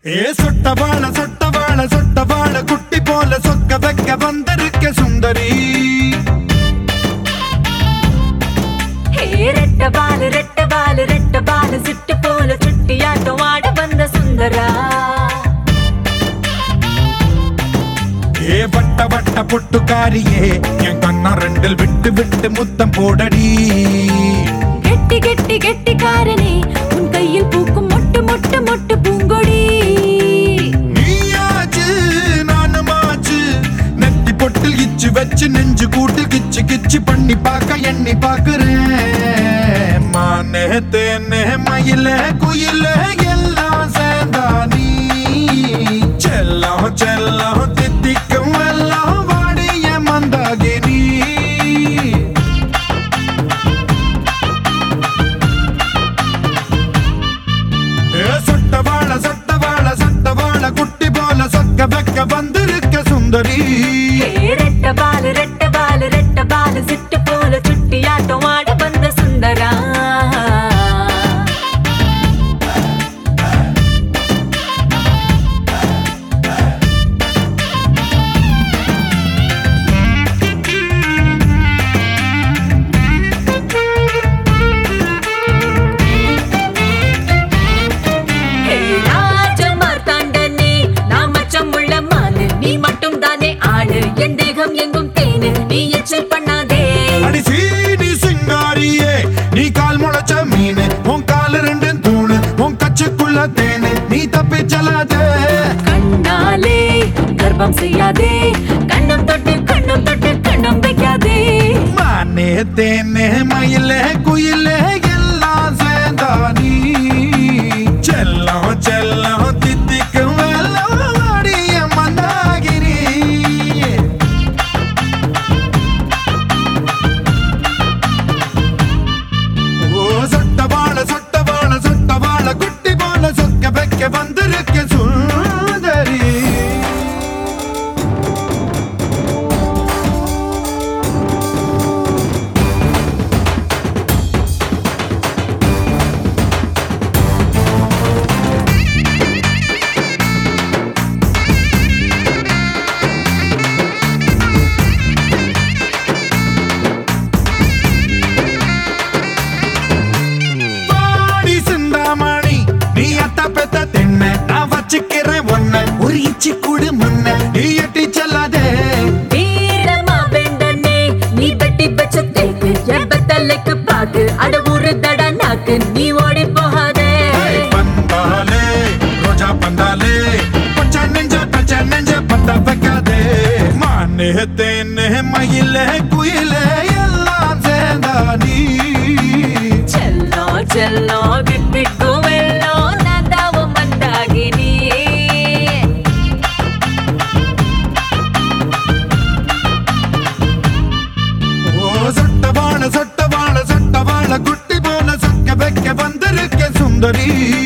ஏ சொட்டவாள சொட்டவாள சொட்டவாள குட்டி போல சொக்க வைக்க வந்திருக்க சுந்தரி. ரெட்டபாலு ரெட்டபாலு ரெட்டபாலு சிட்டு போல சுட்டியாட்டம் ஆட வந்த சுந்தரா. ஏ வட்ட வட்ட பொட்டுக்காரியே என் கண்ணா ரெண்டில் விட்டு விட்டு முத்தம் போடடி. கெட்டி கெட்டி கெட்டிக்காரனே உன் கையில் பூக்கும் மொட்டு மொட்டு மொட்டு பூங்கொடி. நீயாச்சு நானுமாச்சு நெத்தி பொட்டில் இச்சு வச்சு நெஞ்சு கூட்டு கிச்சு கிச்சு பண்ணி பார்க்க எண்ணி பாக்குறேன். மானே தேனே மயில குயில எல்லாம் சேர்ந்தா நீ செல்லம் செல்லம் தித்திக்கும் எல்லாம் வாடிய மந்தாகினி. சொட்டவாள சொட்டவாள சொட்டவாள குட்டி போல சொக்க வைக்க வந்திருக்க சுந்தரி. ரெட்டபாலு ரெட்டபாலு ரெட்டபாலு சிட்டு போல சுட்டியாட்டம் ஆட வந்த சுந்தரா. எங்கும் தேனு நீ எச்சல் பண்ணாதே. அடி சீனி சிங்காரியே நீ கால் முளைச்ச மீனு உன் கால ரெண்டு தூணு உன் கச்சுக்குள்ள தேனு நீ தப்பி செல்லாதே. கண்ணாலே கர்ப்பம் செய்யாதே கண்ணம் தொட்டு கண்ணம் வைக்காதே. மானே தேனே மயிலே குயிலே எல்லாம் சேர்ந்தா நீ செல்லம் செல்லம் தித்திக்கும் எல்லாம் வாடிய மந்தாகினி. சொட்டவாள சொட்டவாள சொட்டவாள குட்டி போல சொக்க வைக்க வந்திருக்க சுந்தரி. நீ அத்த பெத்த தின்ன நான் வச்சுக்கிறேன் ஒன்ன ஒரு இச்சி கூடு முன்ன நீ எட்டி செல்லாதே. வீரமா வேண்டனே நீ வெட்டி வச்ச தேக்கு எம்பத்தலைக்கு பாக்கு அட ஒரு தட நாக்கு நீ ஓடி போகாதே. பந்தாலே ரோஜா பந்தாலே பச்சை நெஞ்ச பத்த வைக்காதே. மானே தேனே மயிலே குயிலே எல்லாம் சேர்ந்தா நீ செல்லோ செல்லோ விட்டுக்கும் வெல்லோ நந்தாவும் மந்தாகினி. சொட்டவாள சொட்டவாள சொட்டவாள குட்டி போல சொக்க வைக்க வந்திருக்க சுந்தரி.